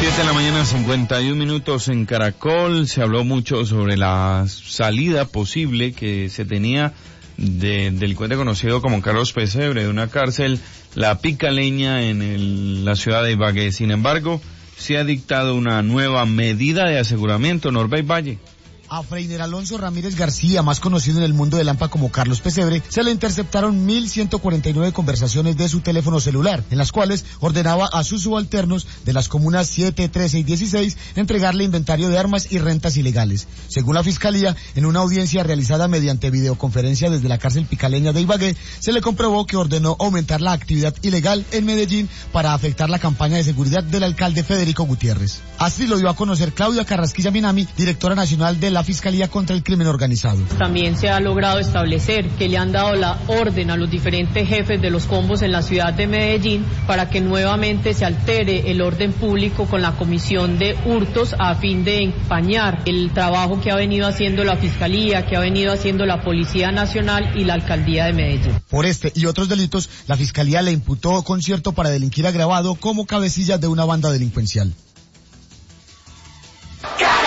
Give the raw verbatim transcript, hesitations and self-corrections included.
siete de la mañana, cincuenta y un minutos en Caracol. Se habló mucho sobre la salida posible que se tenía del delincuente conocido como Carlos Pesebre de una cárcel, La Picaleña, en el, la ciudad de Ibagué. Sin embargo, se ha dictado una nueva medida de aseguramiento. Norbey Valle. A Freiner Alonso Ramírez García, más conocido en el mundo del AMPA como Carlos Pesebre, se le interceptaron mil ciento cuarenta y nueve conversaciones de su teléfono celular, en las cuales ordenaba a sus subalternos de las comunas siete, trece y dieciséis entregarle inventario de armas y rentas ilegales. Según la Fiscalía, en una audiencia realizada mediante videoconferencia desde la cárcel picaleña de Ibagué, se le comprobó que ordenó aumentar la actividad ilegal en Medellín para afectar la campaña de seguridad del alcalde Federico Gutiérrez. Así lo dio a conocer Claudia Carrasquilla Minami, directora nacional de la Fiscalía contra el Crimen Organizado. También se ha logrado establecer que le han dado la orden a los diferentes jefes de los combos en la ciudad de Medellín para que nuevamente se altere el orden público con la comisión de hurtos a fin de empañar el trabajo que ha venido haciendo la Fiscalía, que ha venido haciendo la Policía Nacional y la Alcaldía de Medellín. Por este y otros delitos, la Fiscalía le imputó concierto para delinquir agravado como cabecilla de una banda delincuencial.